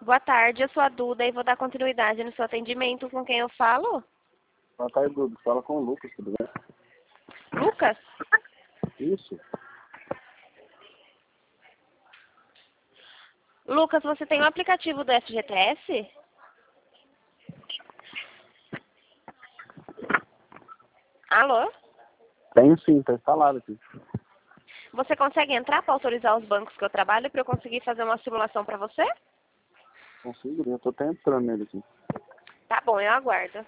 Boa tarde, eu sou a Duda e vou dar continuidade no seu atendimento. Com quem eu falo? Boa tarde, Duda. Fala com o Lucas, tudo bem? Lucas? Isso. Lucas, você tem o aplicativo do FGTS? Alô? Tenho sim, tá instalado aqui. Você consegue entrar para autorizar os bancos que eu trabalho para eu conseguir fazer uma simulação para você? Consigo, eu tô até entrando nele aqui. Tá bom, eu aguardo.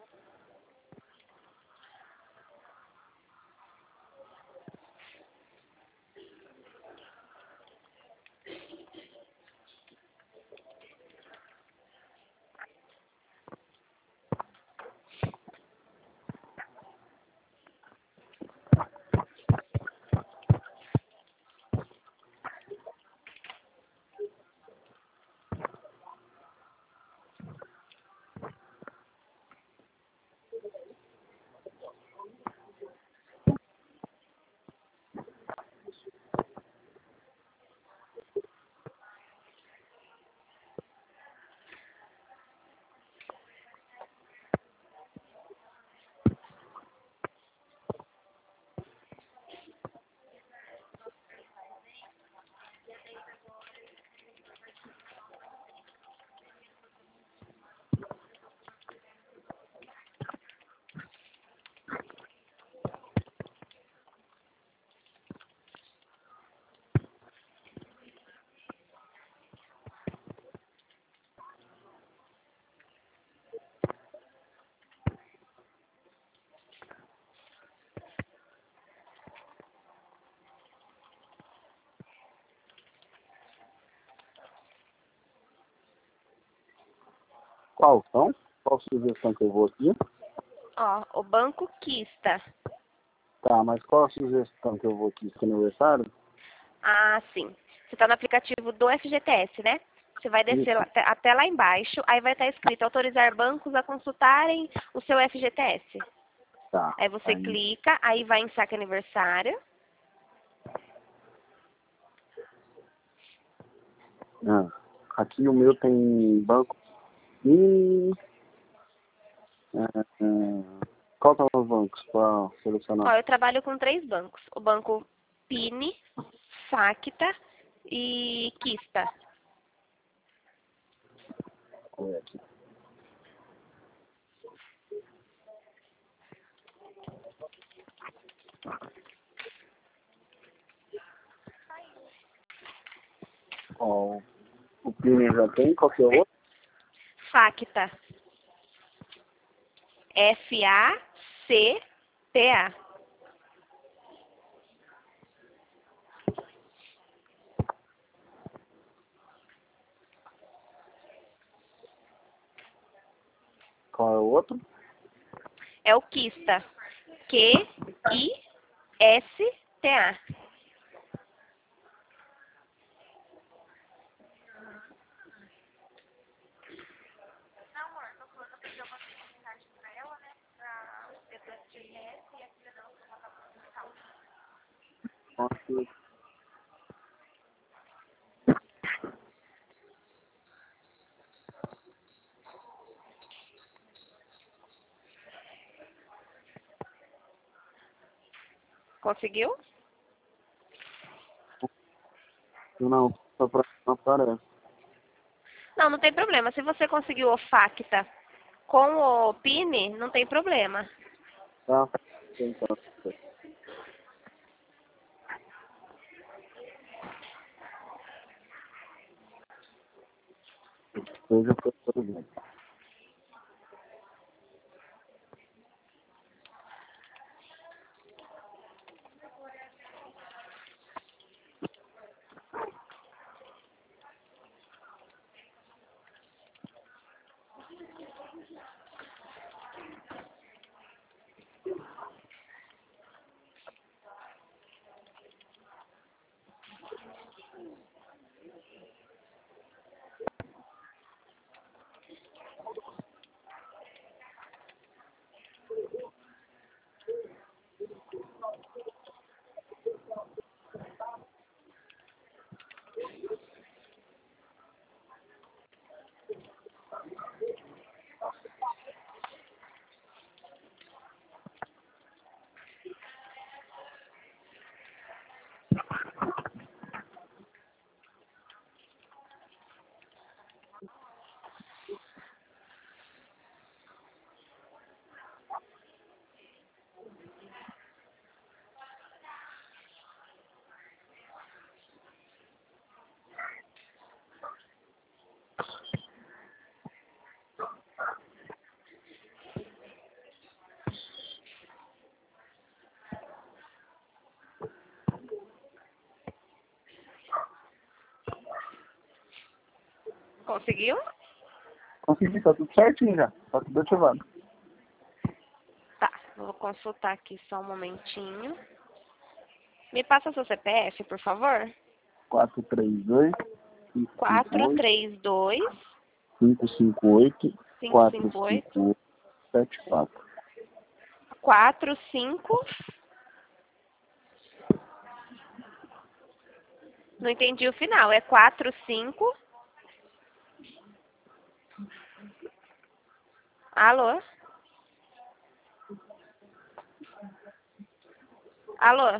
Qual são? Qual sugestão que eu vou aqui? Ó, o Banco Quista. Tá, mas qual a sugestão que eu vou aqui? Esse aniversário? Ah, sim. Você está no aplicativo do FGTS, né? Você vai descer Isso. até lá embaixo, aí vai estar escrito autorizar bancos a consultarem o seu FGTS. Tá. Aí você Aí. clica, aí vai em saque aniversário. Ah, aqui o meu tem banco. Qual são os bancos para selecionar? Ó, eu trabalho com 3 bancos. O banco Pini, Facta e Quista. Vou ver aqui. Ó, o Pini já tem, qual que é o outro? Facta. Facta. Qual é o outro? É o Quista. Quista. Nossa, Conseguiu? não, só para não aparece. Não, não tem problema. Se você conseguiu o Facta com o Pini, não tem problema. Tá, então. Hoje eu tô tudo bem. Conseguiu? Consegui, tá tudo certinho já. Tá tudo ativado. Tá, vou consultar aqui só um momentinho. Me passa seu CPF, por favor. 432 432 558 558 458 45. Não entendi o final. É 45. Alô? Alô?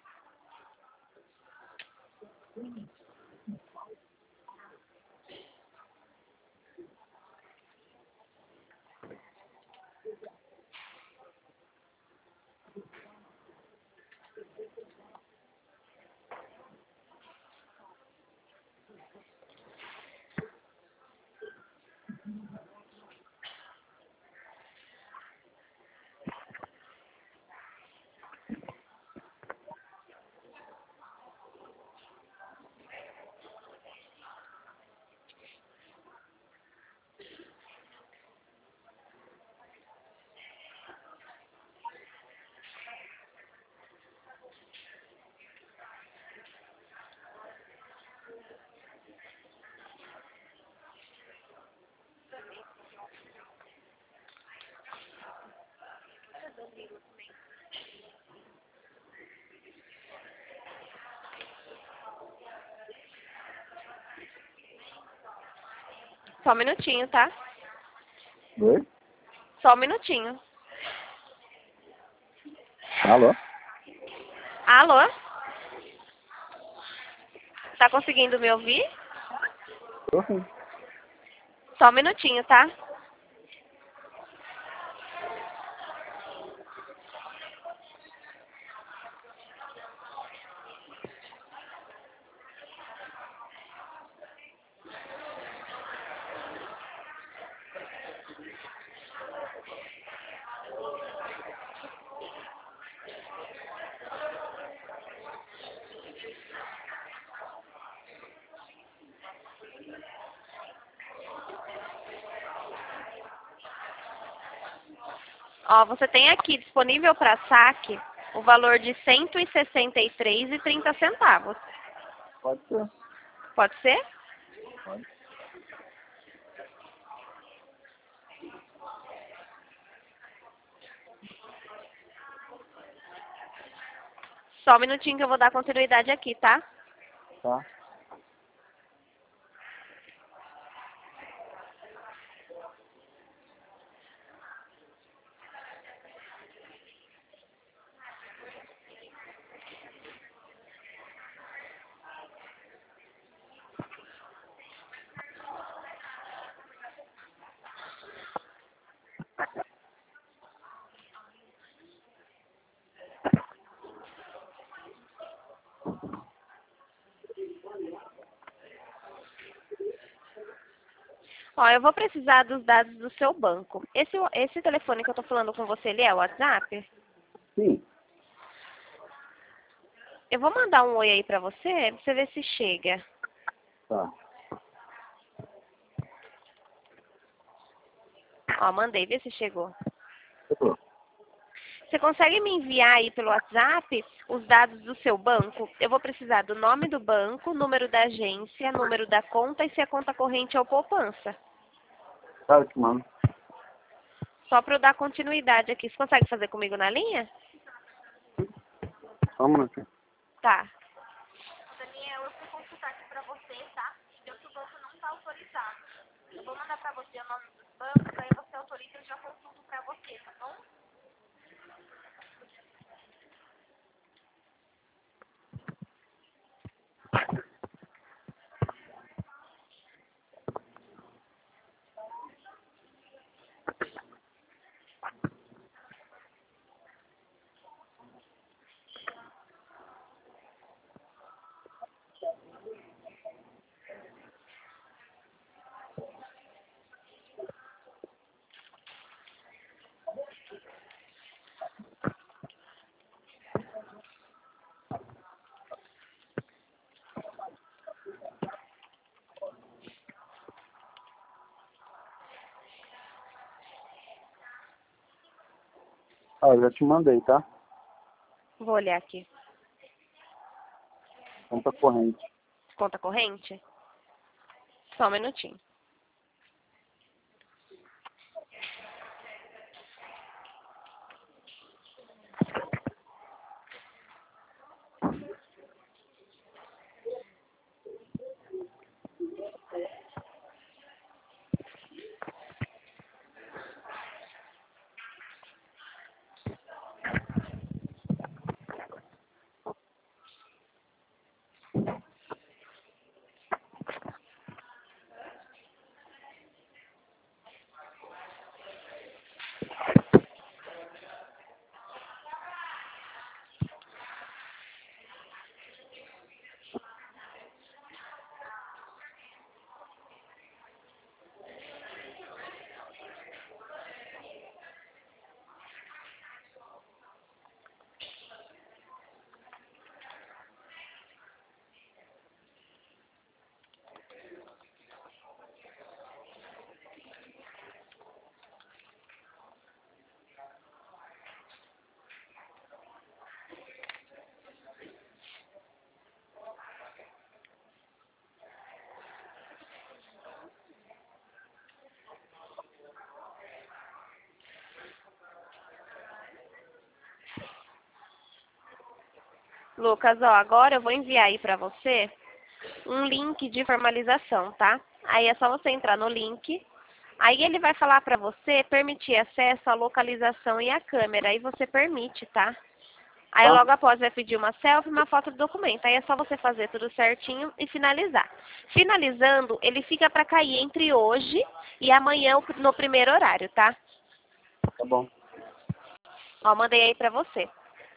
Só um minutinho, tá? Oi? Só um minutinho. Alô? Alô? Tá conseguindo me ouvir? Tô sim. Só um minutinho, tá? Ó, você tem aqui disponível para saque o valor de R$ 163,30. Pode ser. Pode ser? Pode. Só um minutinho que eu vou dar continuidade aqui, tá? Tá. Ó, eu vou precisar dos dados do seu banco. Esse telefone que eu tô falando com você, ele é o WhatsApp? Sim. Eu vou mandar um oi aí pra você ver se chega. Tá. Ó, mandei, vê se chegou. Chegou. Você consegue me enviar aí pelo WhatsApp os dados do seu banco? Eu vou precisar do nome do banco, número da agência, número da conta e se a conta corrente é ou poupança. Tá, eu te mando. Só para eu dar continuidade aqui. Você consegue fazer comigo na linha? Só um minutinho. Tá. Daniel, eu fui consultar aqui pra você, tá? Deu que o banco não tá autorizado. Eu vou mandar pra você o nome dos bancos, aí você autoriza e eu já consulto pra você, tá bom? Ah, eu já te mandei, tá? Vou olhar aqui. Conta corrente. Conta corrente? Só um minutinho. Lucas, ó, agora eu vou enviar aí pra você um link de formalização, tá? Aí é só você entrar no link. Aí ele vai falar pra você permitir acesso à localização e à câmera. Aí você permite, tá? Aí Tá? logo após vai pedir uma selfie e uma foto do documento. Aí é só você fazer tudo certinho e finalizar. Finalizando, ele fica pra cair entre hoje e amanhã no primeiro horário, tá? Tá bom. Ó, mandei aí pra você.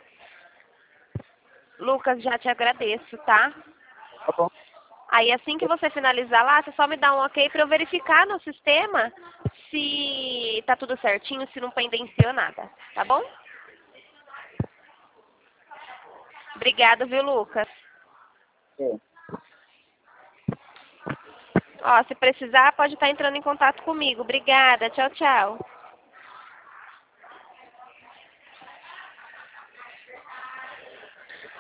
Lucas, já te agradeço, tá? Tá bom. Aí assim que você finalizar lá, você só me dá um ok para eu verificar no sistema se tá tudo certinho, se não pendenciou nada, tá bom? Obrigado, viu, Lucas? É. Ó, se precisar, pode estar entrando em contato comigo. Obrigada, tchau, tchau.